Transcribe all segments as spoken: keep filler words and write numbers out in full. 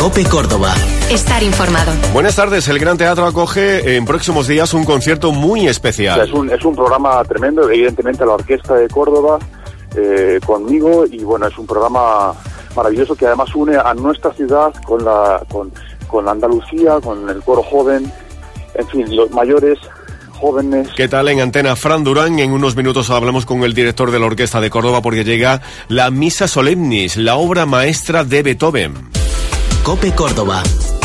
COPE Córdoba. Estar informado. Buenas tardes. El Gran Teatro acoge en próximos días un concierto muy especial. Es un, es un programa tremendo, evidentemente la Orquesta de Córdoba eh, conmigo, y bueno, es un programa maravilloso que además une a nuestra ciudad con la con, con Andalucía, con el coro joven, en fin, los mayores, jóvenes. ¿Qué tal? En Antena, Fran Durán. En unos minutos hablamos con el director de la Orquesta de Córdoba porque llega la Missa Solemnis, la obra maestra de Beethoven. COPE Córdoba.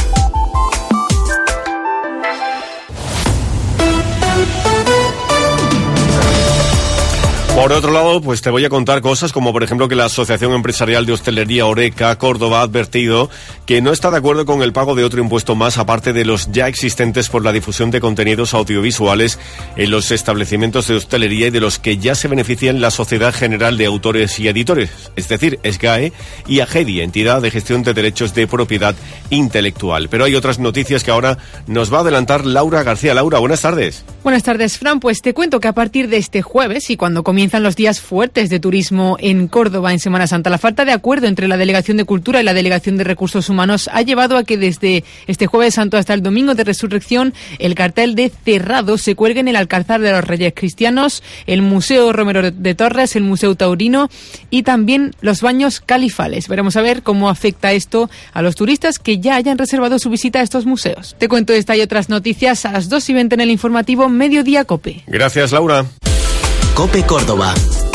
Por otro lado, pues te voy a contar cosas como, por ejemplo, que la Asociación Empresarial de Hostelería Oreca Córdoba ha advertido que no está de acuerdo con el pago de otro impuesto más aparte de los ya existentes por la difusión de contenidos audiovisuales en los establecimientos de hostelería y de los que ya se benefician la Sociedad General de Autores y Editores, es decir, SGAE, y AGEDI, Entidad de Gestión de Derechos de Propiedad Intelectual. Pero hay otras noticias que ahora nos va a adelantar Laura García. Laura, buenas tardes. Buenas tardes, Fran. Pues te cuento que a partir de este jueves y cuando comienza Comienzan los días fuertes de turismo en Córdoba en Semana Santa. La falta de acuerdo entre la Delegación de Cultura y la Delegación de Recursos Humanos ha llevado a que desde este Jueves Santo hasta el Domingo de Resurrección el cartel de cerrado se cuelgue en el Alcázar de los Reyes Cristianos, el Museo Romero de Torres, el Museo Taurino y también los baños califales. Veremos a ver cómo afecta esto a los turistas que ya hayan reservado su visita a estos museos. Te cuento esta y otras noticias a las dos y veinte en el informativo Mediodía COPE. Gracias, Laura. COPE Córdoba.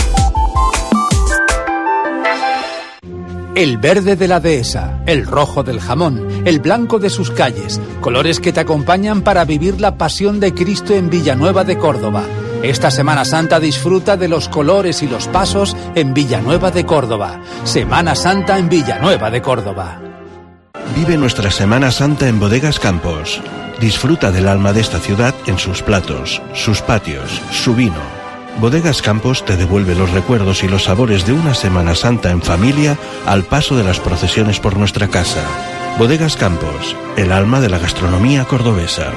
El verde de la dehesa, el rojo del jamón, el blanco de sus calles, colores que te acompañan para vivir la pasión de Cristo en Villanueva de Córdoba. Esta Semana Santa disfruta de los colores y los pasos en Villanueva de Córdoba. Semana Santa en Villanueva de Córdoba. Vive nuestra Semana Santa en Bodegas Campos. Disfruta del alma de esta ciudad en sus platos, sus patios, su vino. Bodegas Campos te devuelve los recuerdos y los sabores de una Semana Santa en familia al paso de las procesiones por nuestra casa. Bodegas Campos, el alma de la gastronomía cordobesa.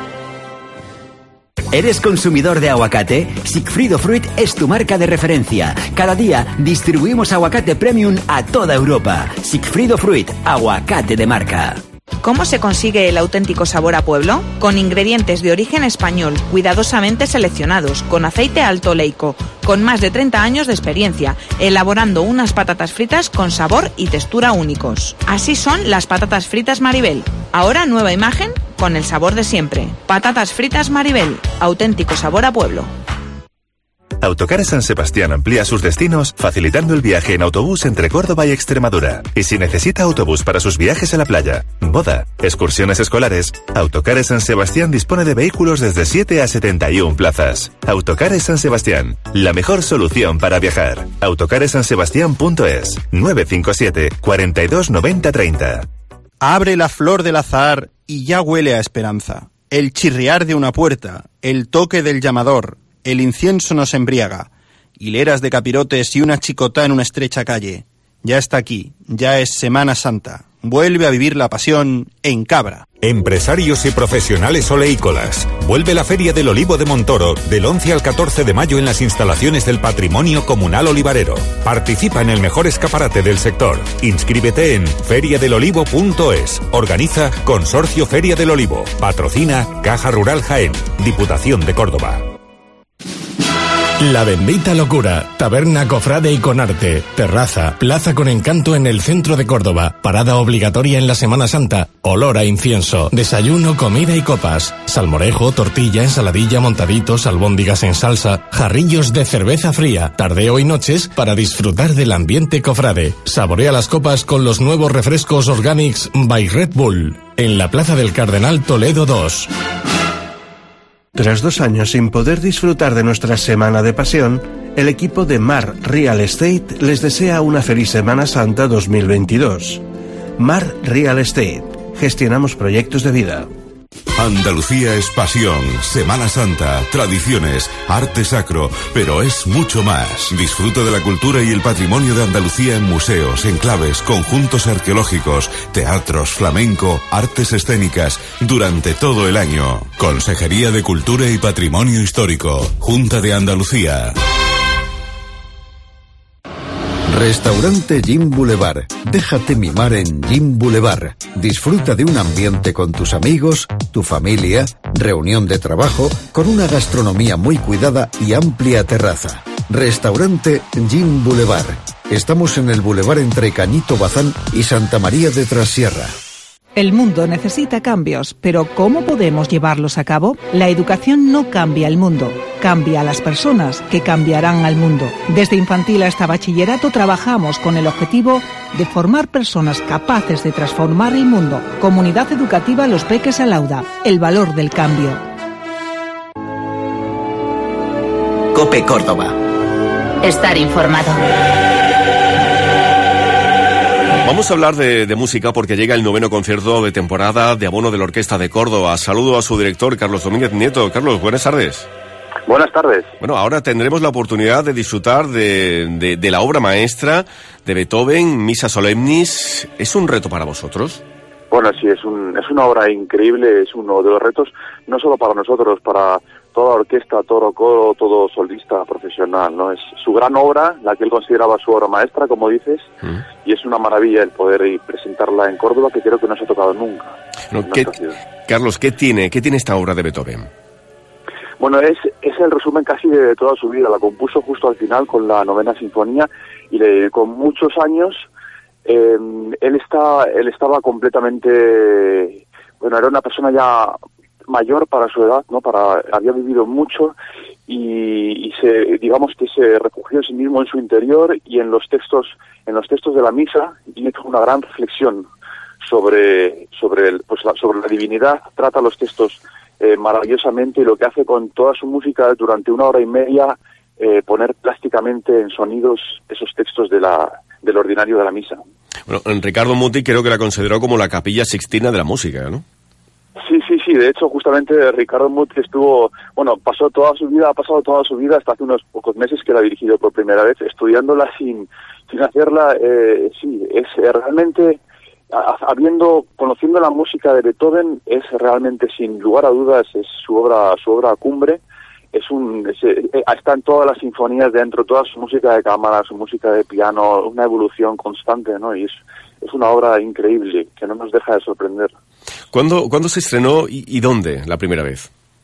¿Eres consumidor de aguacate? Sigfrido Fruit es tu marca de referencia. Cada día distribuimos aguacate premium a toda Europa. Sigfrido Fruit, aguacate de marca. ¿Cómo se consigue el auténtico sabor a pueblo? Con ingredientes de origen español, cuidadosamente seleccionados, con aceite alto oleico, con más de treinta años de experiencia, elaborando unas patatas fritas con sabor y textura únicos. Así son las patatas fritas Maribel. Ahora nueva imagen con el sabor de siempre. Patatas fritas Maribel, auténtico sabor a pueblo. Autocares San Sebastián amplía sus destinos facilitando el viaje en autobús entre Córdoba y Extremadura. Y si necesita autobús para sus viajes a la playa, boda, excursiones escolares, Autocares San Sebastián dispone de vehículos desde siete a setenta y una plazas. Autocares San Sebastián, la mejor solución para viajar. autocares san sebastián punto es, nueve cinco siete, cuarenta y dos noventa treinta. Abre la flor del azahar y ya huele a esperanza. El chirriar de una puerta, el toque del llamador. El incienso nos embriaga, hileras de capirotes y una chicotá en una estrecha calle. Ya está aquí, ya es Semana Santa. Vuelve a vivir la pasión en Cabra. Empresarios y profesionales oleícolas. Vuelve la Feria del Olivo de Montoro del once al catorce de mayo en las instalaciones del Patrimonio Comunal Olivarero. Participa en el mejor escaparate del sector. Inscríbete en feria del olivo punto es. Organiza Consorcio Feria del Olivo. Patrocina Caja Rural Jaén. Diputación de Córdoba. La bendita locura, taberna cofrade y con arte, terraza, plaza con encanto en el centro de Córdoba, parada obligatoria en la Semana Santa, olor a incienso, desayuno, comida y copas, salmorejo, tortilla, ensaladilla, montaditos, albóndigas en salsa, jarrillos de cerveza fría, tardeo y noches para disfrutar del ambiente cofrade. Saborea las copas con los nuevos refrescos Organics by Red Bull, en la Plaza del Cardenal Toledo dos. Tras dos años sin poder disfrutar de nuestra Semana de Pasión, el equipo de Mar Real Estate les desea una feliz Semana Santa dos mil veintidós. Mar Real Estate. Gestionamos proyectos de vida. Andalucía es pasión, Semana Santa, tradiciones, arte sacro, pero es mucho más. Disfruta de la cultura y el patrimonio de Andalucía en museos, enclaves, conjuntos arqueológicos, teatros, flamenco, artes escénicas, durante todo el año. Consejería de Cultura y Patrimonio Histórico, Junta de Andalucía. Restaurante Gym Boulevard. Déjate mimar en Gym Boulevard. Disfruta de un ambiente con tus amigos, tu familia, reunión de trabajo, con una gastronomía muy cuidada y amplia terraza. Restaurante Gym Boulevard. Estamos en el Boulevard entre Cañito Bazán y Santa María de Trasierra. El mundo necesita cambios, pero ¿cómo podemos llevarlos a cabo? La educación no cambia el mundo, cambia a las personas que cambiarán al mundo. Desde infantil hasta bachillerato trabajamos con el objetivo de formar personas capaces de transformar el mundo. Comunidad Educativa Los Peques Alauda, el valor del cambio. COPE Córdoba. Estar informado. Vamos a hablar de, de música porque llega el noveno concierto de temporada de abono de la Orquesta de Córdoba. Saludo a su director, Carlos Domínguez Nieto. Carlos, buenas tardes. Buenas tardes. Bueno, ahora tendremos la oportunidad de disfrutar de, de, de la obra maestra de Beethoven, Missa Solemnis. ¿Es un reto para vosotros? Bueno, sí, es, un, es una obra increíble, es uno de los retos, no solo para nosotros, para toda orquesta, todo coro, todo solista profesional, ¿no? Es su gran obra, la que él consideraba su obra maestra, como dices, mm. y es una maravilla el poder ir presentarla en Córdoba, que creo que no se ha tocado nunca. No, ¿qué, Carlos, ¿qué tiene, qué tiene esta obra de Beethoven? Bueno, es, es el resumen casi de toda su vida, la compuso justo al final con la novena sinfonía, y le, con muchos años, eh, él, está, él estaba completamente, bueno, era una persona ya mayor para su edad, ¿no? Para había vivido mucho y, y se digamos que se refugió en sí mismo en su interior y en los textos en los textos de la misa y hizo una gran reflexión sobre sobre el, pues la, sobre la divinidad. Trata los textos eh, maravillosamente y lo que hace con toda su música durante una hora y media eh, poner plásticamente en sonidos esos textos de la del ordinario de la misa. Bueno, Ricardo Muti creo que la consideró como la Capilla Sixtina de la música, ¿no? Sí, sí, sí. De hecho, justamente Ricardo Muti estuvo, bueno, pasó toda su vida, ha pasado toda su vida hasta hace unos pocos meses que la ha dirigido por primera vez, estudiándola sin, sin hacerla. Eh, sí, es eh, realmente, a, habiendo, conociendo la música de Beethoven, es realmente sin lugar a dudas es su obra, su obra cumbre. Es un, es, eh, está en todas las sinfonías dentro, toda su música de cámara, su música de piano, una evolución constante, ¿no? Y es, es una obra increíble que no nos deja de sorprender. ¿Cuándo, ¿cuándo se estrenó y, y dónde la primera vez?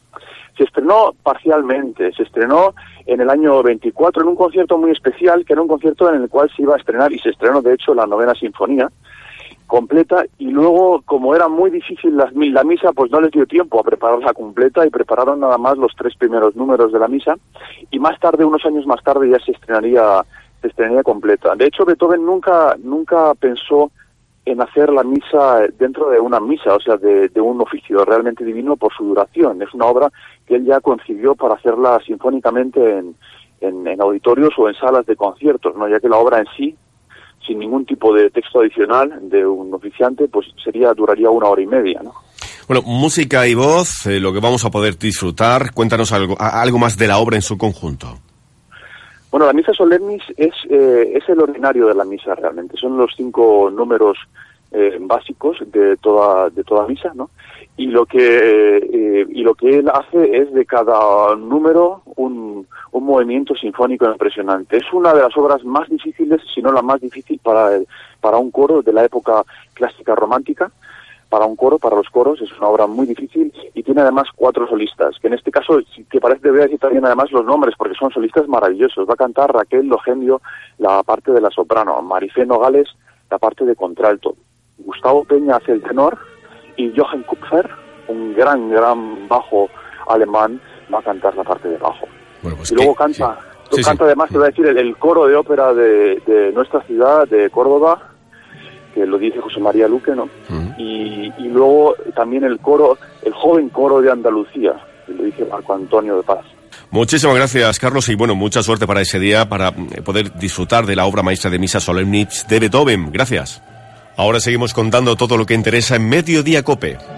Se estrenó parcialmente, se estrenó en el año veinticuatro en un concierto muy especial, que era un concierto en el cual se iba a estrenar, y se estrenó de hecho la novena sinfonía completa, y luego como era muy difícil la, la misa, pues no les dio tiempo a prepararla completa y prepararon nada más los tres primeros números de la misa, y más tarde, unos años más tarde, ya se estrenaría, se estrenaría completa. De hecho, Beethoven nunca, nunca pensó en hacer la misa dentro de una misa, o sea, de, de un oficio realmente divino por su duración. Es una obra que él ya concibió para hacerla sinfónicamente en, en, en auditorios o en salas de conciertos, ¿no? Ya que la obra en sí, sin ningún tipo de texto adicional de un oficiante, pues sería duraría una hora y media, ¿no? Bueno, música y voz, eh, lo que vamos a poder disfrutar. Cuéntanos algo, algo más de la obra en su conjunto. Bueno, la Missa Solemnis es, eh, es el ordinario de la misa realmente. Son los cinco números eh, básicos de toda de toda misa, ¿no? Y lo que eh, y lo que él hace es de cada número un, un movimiento sinfónico impresionante. Es una de las obras más difíciles, si no la más difícil para el, para un coro de la época clásica romántica. Para un coro, para los coros, es una obra muy difícil y tiene además cuatro solistas, que en este caso, que parece que voy a decir también además los nombres, porque son solistas maravillosos. Va a cantar Raquel Logendio la parte de la soprano, Marifé Nogales la parte de contralto, Gustavo Peña hace el tenor y Johann Kupfer, un gran, gran bajo alemán, va a cantar la parte de bajo. Bueno, pues y luego que, canta, sí. Sí, canta sí. Además, te voy a decir, el, el coro de ópera de, de nuestra ciudad, de Córdoba, que lo dice José María Luque, ¿no? Uh-huh. Y, y luego también el coro, el joven coro de Andalucía, que lo dice Marco Antonio de Paz. Muchísimas gracias, Carlos, y bueno, mucha suerte para ese día, para poder disfrutar de la obra maestra de Missa Solemnis de Beethoven. Gracias. Ahora seguimos contando todo lo que interesa en Mediodía COPE.